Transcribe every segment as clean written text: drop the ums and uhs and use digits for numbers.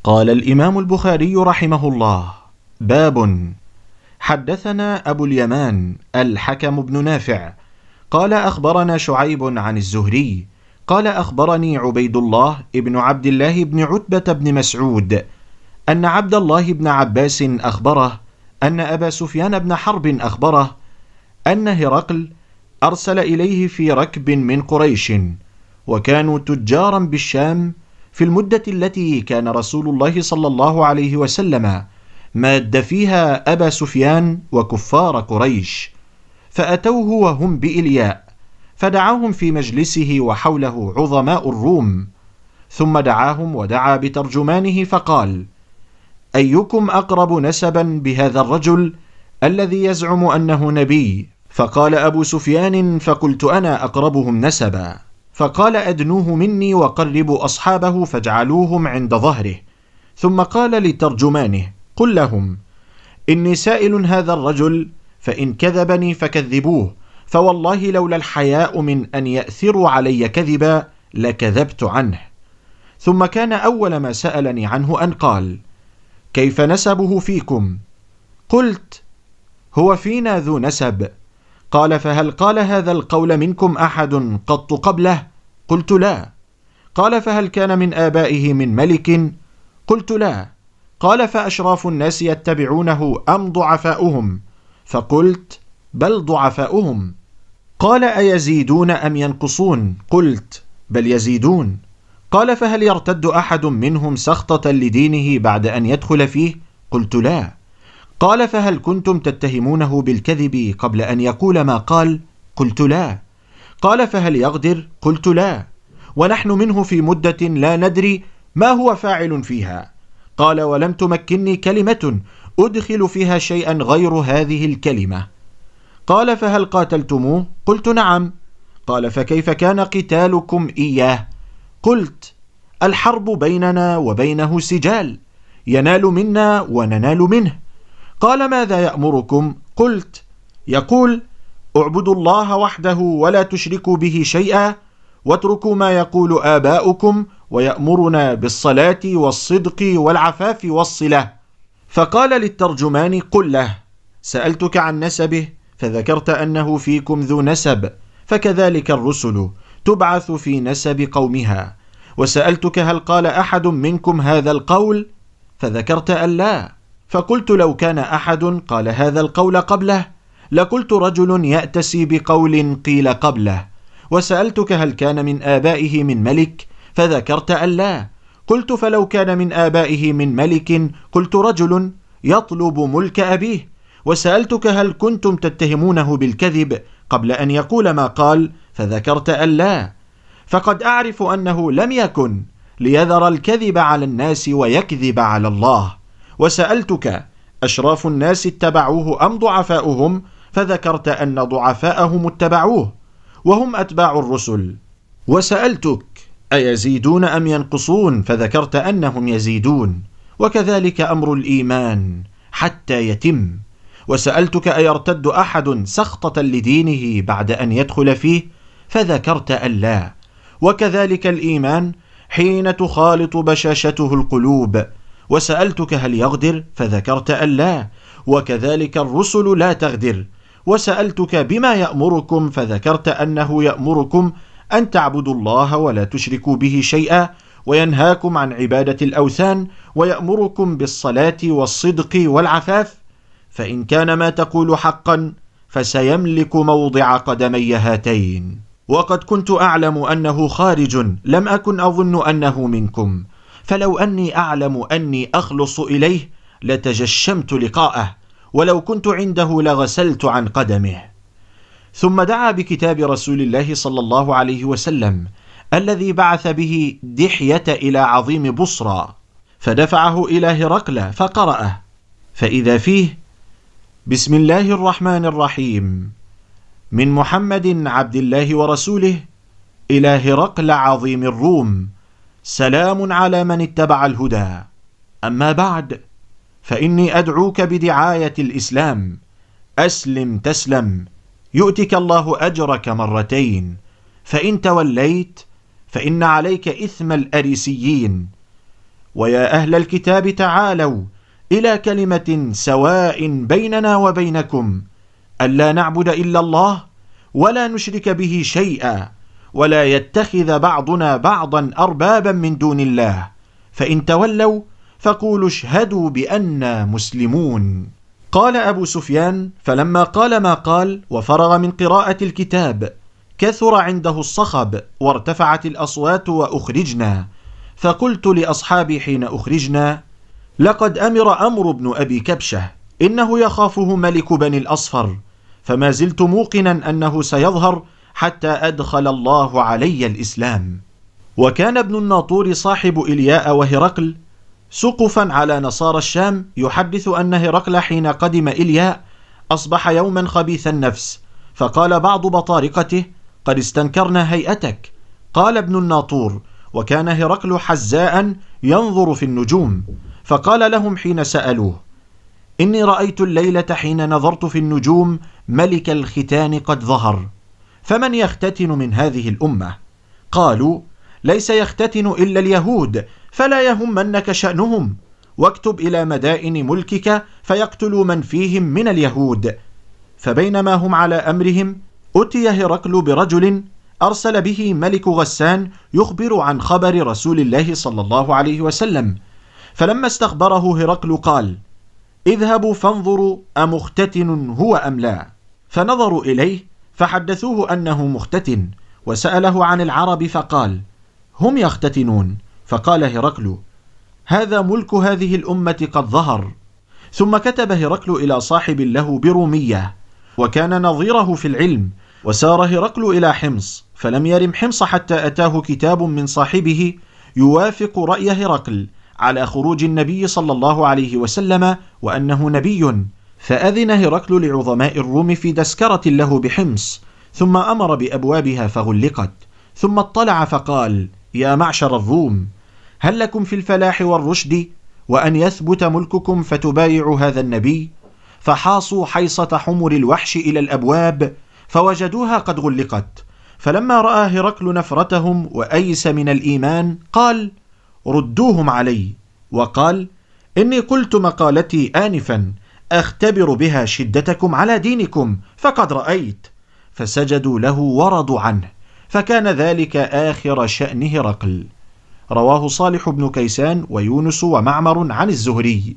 قال الإمام البخاري رحمه الله: باب. حدثنا أبو اليمان الحكم بن نافع قال أخبرنا شعيب عن الزهري قال أخبرني عبيد الله ابن عبد الله بن عتبة بن مسعود أن عبد الله بن عباس أخبره أن أبا سفيان بن حرب أخبره أن هرقل أرسل إليه في ركب من قريش، وكانوا تجارا بالشام في المدة التي كان رسول الله صلى الله عليه وسلم ماد فيها أبا سفيان وكفار قريش، فأتوه وهم بإلياء، فدعاهم في مجلسه وحوله عظماء الروم، ثم دعاهم ودعا بترجمانه فقال: أيكم أقرب نسبا بهذا الرجل الذي يزعم أنه نبي؟ فقال أبو سفيان: فقلت أنا أقربهم نسبا. فقال: أدنوه مني وقربوا أصحابه فاجعلوهم عند ظهره. ثم قال لترجمانه: قل لهم إني سائل هذا الرجل، فإن كذبني فكذبوه، فوالله لولا الحياء من أن يأثروا علي كذبا لكذبت عنه. ثم كان أول ما سألني عنه أن قال: كيف نسبه فيكم؟ قلت: هو فينا ذو نسب. قال: فهل قال هذا القول منكم أحد قط قبله؟ قلت: لا. قال: فهل كان من آبائه من ملك؟ قلت: لا. قال: فأشراف الناس يتبعونه أم ضعفاؤهم؟ فقلت: بل ضعفاؤهم. قال: أيزيدون أم ينقصون؟ قلت: بل يزيدون. قال: فهل يرتد أحد منهم سخطة لدينه بعد أن يدخل فيه؟ قلت: لا. قال: فهل كنتم تتهمونه بالكذب قبل أن يقول ما قال؟ قلت: لا. قال: فهل يغدر؟ قلت: لا، ونحن منه في مدة لا ندري ما هو فاعل فيها. قال: ولم تمكنني كلمة أدخل فيها شيئا غير هذه الكلمة. قال: فهل قاتلتموه؟ قلت: نعم. قال: فكيف كان قتالكم إياه؟ قلت: الحرب بيننا وبينه سجال، ينال منا وننال منه. قال: ماذا يأمركم؟ قلت: يقول: اعبدوا الله وحده ولا تشركوا به شيئا، واتركوا ما يقول آباؤكم، ويأمرنا بالصلاة والصدق والعفاف والصلة. فقال للترجمان: قل له سألتك عن نسبه فذكرت أنه فيكم ذو نسب، فكذلك الرسل تبعث في نسب قومها. وسألتك هل قال أحد منكم هذا القول؟ فذكرت أن لا. فقلت: لو كان أحد قال هذا القول قبله لقلت رجل يأتسي بقول قيل قبله. وسألتك هل كان من آبائه من ملك؟ فذكرت أن لا. قلت: فلو كان من آبائه من ملك قلت رجل يطلب ملك أبيه. وسألتك هل كنتم تتهمونه بالكذب قبل أن يقول ما قال؟ فذكرت أن لا. فقد أعرف أنه لم يكن ليذر الكذب على الناس ويكذب على الله. وسألتك: أشراف الناس اتبعوه أم ضعفاؤهم؟ فذكرت أن ضعفاءهم اتبعوه وهم أتباع الرسل. وسألتك: أيزيدون أم ينقصون؟ فذكرت أنهم يزيدون، وكذلك أمر الإيمان حتى يتم. وسألتك: أيرتد أحد سخطة لدينه بعد أن يدخل فيه؟ فذكرت أن لا. وكذلك الإيمان حين تخالط بشاشته القلوب. وسألتك: هل يغدر؟ فذكرت أن لا. وكذلك الرسل لا تغدر. وسألتك: بما يأمركم؟ فذكرت أنه يأمركم أن تعبدوا الله ولا تشركوا به شيئا، وينهاكم عن عبادة الأوثان، ويأمركم بالصلاة والصدق والعفاف. فإن كان ما تقول حقا فسيملك موضع قدمي هاتين. وقد كنت أعلم أنه خارج، لم أكن أظن أنه منكم، فلو أني أعلم أني أخلص إليه لتجشمت لقاءه، ولو كنت عنده لغسلت عن قدمه. ثم دعا بكتاب رسول الله صلى الله عليه وسلم الذي بعث به دحية إلى عظيم بصرى، فدفعه إلى هرقل فقرأه، فإذا فيه: بسم الله الرحمن الرحيم، من محمد عبد الله ورسوله إلى هرقل عظيم الروم، سلام على من اتبع الهدى. أما بعد، فإني أدعوك بدعاية الإسلام، أسلم تسلم، يؤتك الله أجرك مرتين، فإن توليت فإن عليك إثم الأريسيين، ويا أهل الكتاب تعالوا إلى كلمة سواء بيننا وبينكم ألا نعبد إلا الله ولا نشرك به شيئا ولا يتخذ بعضنا بعضا أربابا من دون الله فإن تولوا فقولوا اشهدوا بأننا مسلمون. قال أبو سفيان: فلما قال ما قال وفرغ من قراءة الكتاب كثر عنده الصخب وارتفعت الأصوات وأخرجنا، فقلت لأصحابي حين أخرجنا: لقد أمر أمر بن أبي كبشة إنه يخافه ملك بني الأصفر، فما زلت موقنا أنه سيظهر حتى أدخل الله علي الإسلام. وكان ابن الناطور صاحب إلياء وهرقل سقفا على نصارى الشام يحدث أن هرقل حين قدم إلياء أصبح يوما خبيث النفس، فقال بعض بطارقته: قد استنكرنا هيئتك. قال ابن الناطور: وكان هرقل حزاء ينظر في النجوم، فقال لهم حين سألوه: إني رأيت الليلة حين نظرت في النجوم ملك الختان قد ظهر، فمن يختتن من هذه الأمة؟ قالوا: ليس يختتن إلا اليهود، فلا يهمنك شأنهم، واكتب إلى مدائن ملكك فيقتلوا من فيهم من اليهود. فبينما هم على أمرهم أتي هرقل برجل أرسل به ملك غسان يخبر عن خبر رسول الله صلى الله عليه وسلم، فلما استخبره هرقل قال: اذهبوا فانظروا أمختتن هو أم لا؟ فنظروا إليه فحدثوه أنه مختتن، وسأله عن العرب فقال: هم يختتنون. فقال هرقل: هذا ملك هذه الأمة قد ظهر. ثم كتب هرقل إلى صاحب له برومية وكان نظيره في العلم، وسار هرقل إلى حمص، فلم يرم حمص حتى أتاه كتاب من صاحبه يوافق رأي هرقل على خروج النبي صلى الله عليه وسلم وأنه نبي، فأذن هرقل لعظماء الروم في تذكرة له بحمص، ثم أمر بأبوابها فغلقت، ثم اطلع فقال: يا معشر الروم، هل لكم في الفلاح والرشد وأن يثبت ملككم فتبايعوا هذا النبي؟ فحاصوا حيصة حمر الوحش إلى الأبواب فوجدوها قد غلقت. فلما رأى هرقل نفرتهم وأيس من الإيمان قال: ردوهم علي. وقال: إني قلت مقالتي آنفا أختبر بها شدتكم على دينكم، فقد رأيت. فسجدوا له ورضوا عنه، فكان ذلك آخر شأن هرقل. رواه صالح بن كيسان ويونس ومعمر عن الزهري.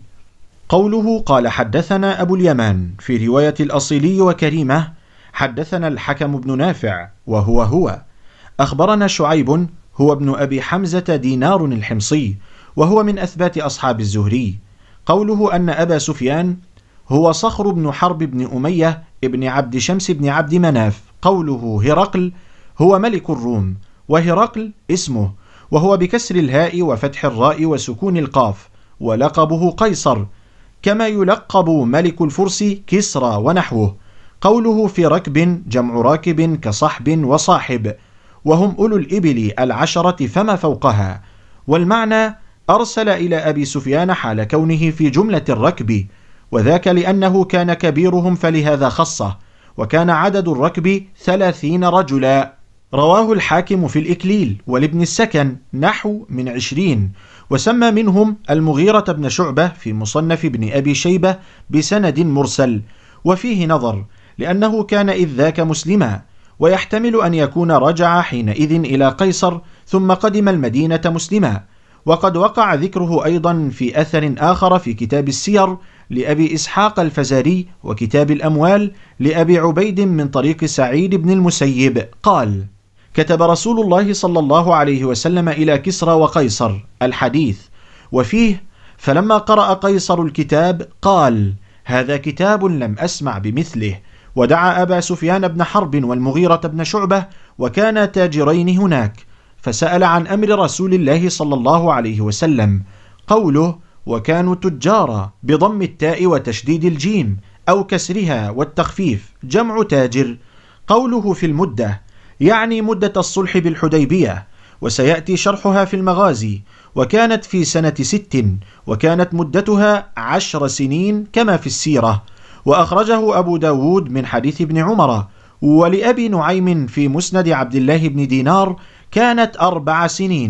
قوله قال حدثنا أبو اليمان في رواية الأصيلي وكريمة حدثنا الحكم بن نافع وهو أخبرنا شعيب هو ابن أبي حمزة دينار الحمصي، وهو من أثبات أصحاب الزهري. قوله أن أبا سفيان هو صخر بن حرب بن أمية ابن عبد شمس بن عبد مناف. قوله هرقل هو ملك الروم، وهرقل اسمه، وهو بكسر الهاء وفتح الراء وسكون القاف، ولقبه قيصر، كما يلقب ملك الفرس كسرى ونحوه. قوله في ركب جمع راكب كصحب وصاحب، وهم أولو الإبل 10 فما فوقها. والمعنى أرسل إلى أبي سفيان حال كونه في جملة الركب، وذاك لأنه كان كبيرهم فلهذا خصه، وكان عدد الركب 30 رجلا. رواه الحاكم في الإكليل ولابن السكن نحو من 20، وسمى منهم المغيرة بن شعبة في مصنف ابن أبي شيبة بسند مرسل، وفيه نظر لأنه كان إذ ذاك مسلما، ويحتمل أن يكون رجع حينئذ إلى قيصر ثم قدم المدينة مسلما. وقد وقع ذكره أيضا في أثر آخر في كتاب السير لأبي إسحاق الفزاري وكتاب الأموال لأبي عبيد من طريق سعيد بن المسيب قال: كتب رسول الله صلى الله عليه وسلم إلى كسرى وقيصر الحديث، وفيه: فلما قرأ قيصر الكتاب قال: هذا كتاب لم أسمع بمثله، ودعا أبا سفيان بن حرب والمغيرة بن شعبة، وكانا تاجرين هناك، فسأل عن أمر رسول الله صلى الله عليه وسلم. قوله وكانوا تجارا بضم التاء وتشديد الجيم أو كسرها والتخفيف جمع تاجر. قوله في المدة يعني مدة الصلح بالحديبية، وسيأتي شرحها في المغازي. وكانت في سنة 6، وكانت مدتها 10 سنين كما في السيرة. وأخرجه أبو داود من حديث ابن عمر. ولأبي نعيم في مسند عبد الله بن دينار كانت 4 سنين.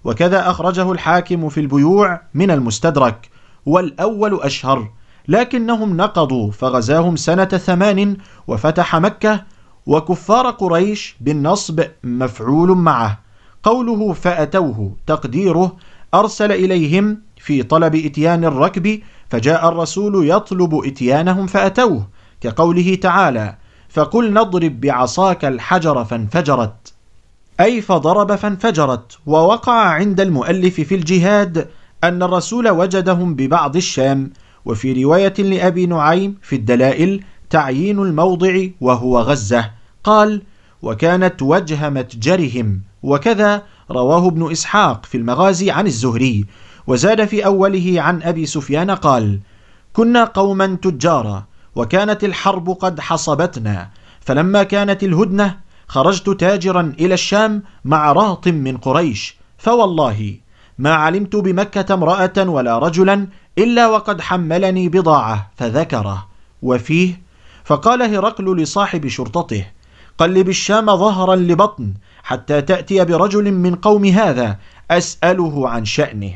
وكذا أخرجه الحاكم في البيوع من المستدرك، والأول أشهر، لكنهم نقضوا فغزاهم سنة 8 وفتح مكة. وكفار قريش بالنصب مفعول معه. قوله فأتوه تقديره أرسل إليهم في طلب إتيان الركب، فجاء الرسول يطلب إتيانهم فأتوه، كقوله تعالى فقل نضرب بعصاك الحجر فانفجرت، أي فضرب فانفجرت. ووقع عند المؤلف في الجهاد أن الرسول وجدهم ببعض الشام. وفي رواية لأبي نعيم في الدلائل تعيين الموضع وهو غزة، قال وكانت وجه متجرهم. وكذا رواه ابن إسحاق في المغازي عن الزهري. وزاد في أوله عن أبي سفيان قال كنا قوما تجارا وكانت الحرب قد حصبتنا، فلما كانت الهدنة خرجت تاجرا إلى الشام مع رهط من قريش، فوالله ما علمت بمكة امرأة ولا رجلا إلا وقد حملني بضاعة، فذكره. وفيه فقال هرقل لصاحب شرطته قلب الشام ظهرا لبطن حتى تأتي برجل من قوم هذا أسأله عن شأنه،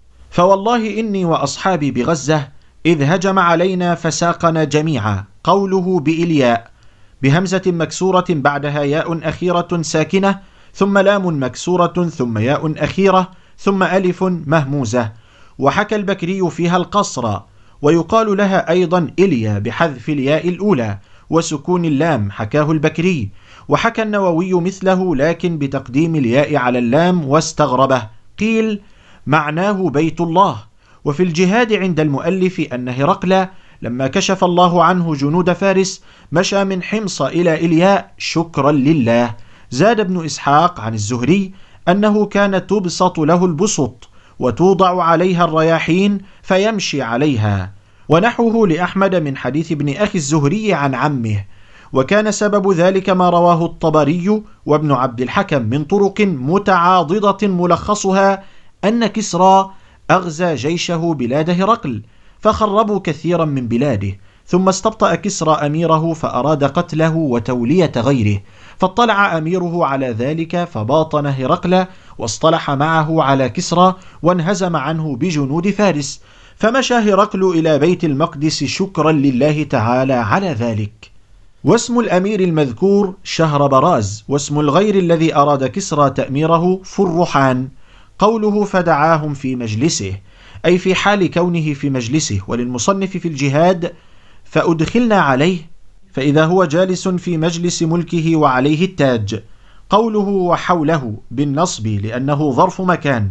فوالله إني وأصحابي بغزة إذ هجم علينا فساقنا جميعا. قوله بإلياء بهمزة مكسورة بعدها ياء أخيرة ساكنة، ثم لام مكسورة، ثم ياء أخيرة، ثم ألف مهموزة. وحكى البكري فيها القصر، ويقال لها أيضا إليا بحذف الياء الأولى وسكون اللام، حكاه البكري. وحكى النووي مثله لكن بتقديم الياء على اللام واستغربه، قيل معناه بيت الله. وفي الجهاد عند المؤلف أن هرقل لما كشف الله عنه جنود فارس مشى من حمص إلى إلياء شكرا لله. زاد ابن إسحاق عن الزهري أنه كان تبسط له البسط وتوضع عليها الرياحين فيمشي عليها، ونحوه لأحمد من حديث ابن أخي الزهري عن عمه. وكان سبب ذلك ما رواه الطبري وابن عبد الحكم من طرق متعاضدة ملخصها أن كسرى أغزى جيشه بلاد هرقل فخربوا كثيرا من بلاده، ثم استبطأ كسرى أميره فأراد قتله وتولية غيره، فاطلع أميره على ذلك فباطن هرقل واصطلح معه على كسرى وانهزم عنه بجنود فارس، فمشى هرقل إلى بيت المقدس شكرا لله تعالى على ذلك. واسم الأمير المذكور شهربراز، واسم الغير الذي أراد كسرى تأميره فرحان. قوله فدعاهم في مجلسه أي في حال كونه في مجلسه. وللمصنف في الجهاد فأدخلنا عليه، فإذا هو جالس في مجلس ملكه وعليه التاج. قوله وحوله بالنصب لأنه ظرف مكان.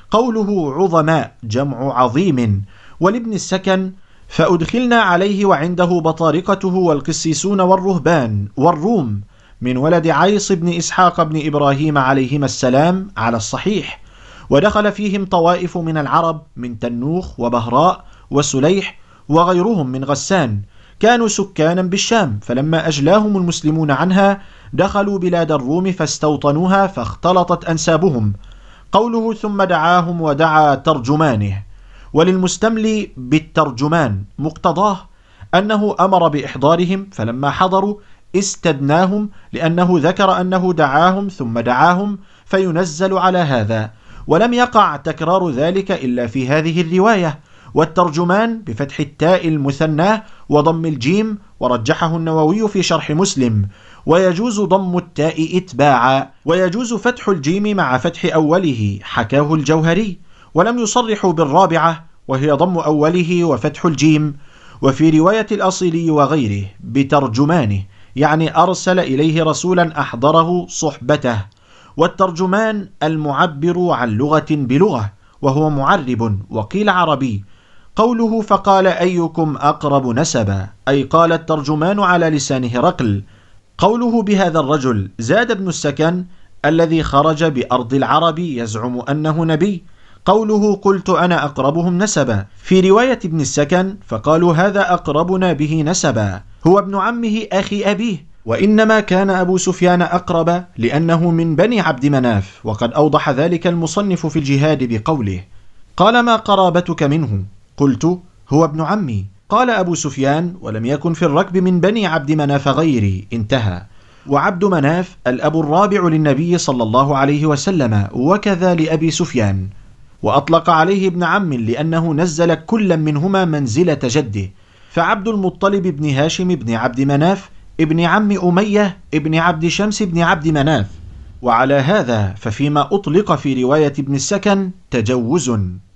قوله عظماء جمع عظيم. ولابن السكن فأدخلنا عليه وعنده بطارقته والقسيسون والرهبان والروم من ولد عيص بن إسحاق بن إبراهيم عليهما السلام على الصحيح. ودخل فيهم طوائف من العرب من تنوخ وبهراء وسليح وغيرهم من غسان، كانوا سكانا بالشام، فلما أجلاهم المسلمون عنها دخلوا بلاد الروم فاستوطنوها فاختلطت أنسابهم. قوله ثم دعاهم ودعا ترجمانه. وللمستملي بالترجمان مقتضاه أنه أمر بإحضارهم، فلما حضروا استدناهم لأنه ذكر أنه دعاهم ثم دعاهم فينزل على هذا، ولم يقع تكرار ذلك إلا في هذه الرواية. والترجمان بفتح التاء المثناه وضم الجيم، ورجحه النووي في شرح مسلم. ويجوز ضم التاء إتباعا، ويجوز فتح الجيم مع فتح أوله، حكاه الجوهري. ولم يصرحوا بالرابعة وهي ضم أوله وفتح الجيم. وفي رواية الأصيلي وغيره بترجمانه يعني أرسل إليه رسولا أحضره صحبته. والترجمان المعبر عن لغة بلغة، وهو معرب وقيل عربي. قوله فقال أيكم أقرب نسبا، أي قال الترجمان على لسان هرقل. قوله بهذا الرجل زاد ابن السكن الذي خرج بأرض العرب يزعم أنه نبي. قوله قلت أنا أقربهم نسبا في رواية ابن السكن فقالوا هذا أقربنا به نسبا، هو ابن عمه أخي أبيه، وإنما كان أبو سفيان أقرب لأنه من بني عبد مناف. وقد أوضح ذلك المصنف في الجهاد بقوله قال ما قرابتك منه؟ قلت هو ابن عمي. قال أبو سفيان ولم يكن في الركب من بني عبد مناف غيري، انتهى. وعبد مناف الأب الرابع للنبي صلى الله عليه وسلم، وكذا لأبي سفيان. وأطلق عليه ابن عم لأنه نزل كل منهما منزلة جده، فعبد المطلب بن هاشم بن عبد مناف ابن عم أمية ابن عبد شمس بن عبد مناف. وعلى هذا ففيما أطلق في رواية ابن السكن تجوز.